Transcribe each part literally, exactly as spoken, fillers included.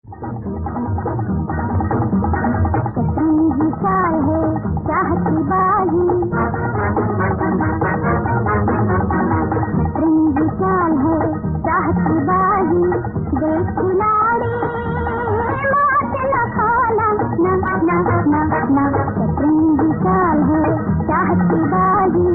शतरंजी चाल है चाहत की बाजी, शतरंजी चाल है चाहत की बाजी, देख खिलाड़ी मात न खाना ना ना ना ना। शतरंजी चाल है चाहत की बाजी,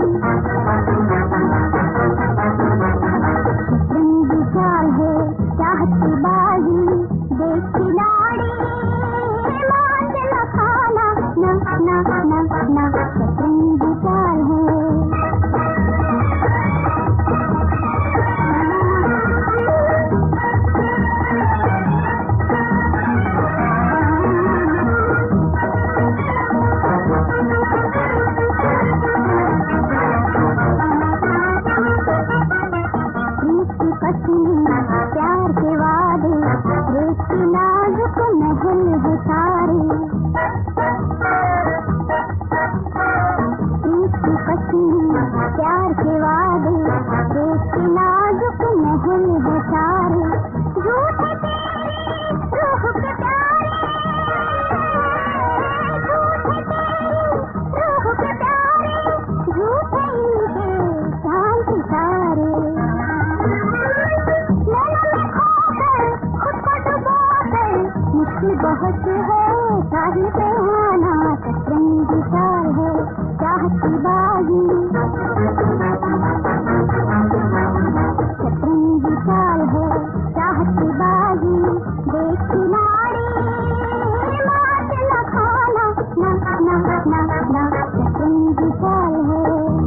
शतरंजी चाल है चाहत की बाजी, देख खिलाड़ी मात न खाना ना ना ना ना। शतरंजी चाल है। प्यार के वादे रेत की नाजुक महल है सारे, प्रीत की पत्नी प्यार के वादे रेत की नाजुक महल है सारे, झूठे तेरी रूह के प्यारे, झूठे तेरी रूह के प्यारे, झूठे इनके शांति सारे। मुश्किल बहुत है साहिल पे आना, शतरंजी चाल है चाहत की बाजी, शतरंजी चाल है चाहत की बाजी, देख खिलाड़ी मात न खाना ना ना ना ना। शतरंजी चाल है।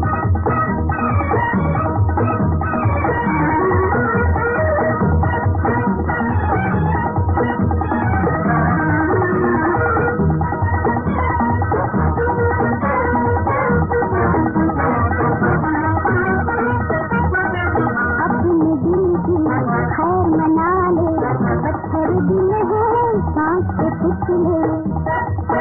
खैर मना ले, पत्थर दिल है सांस के पुतले।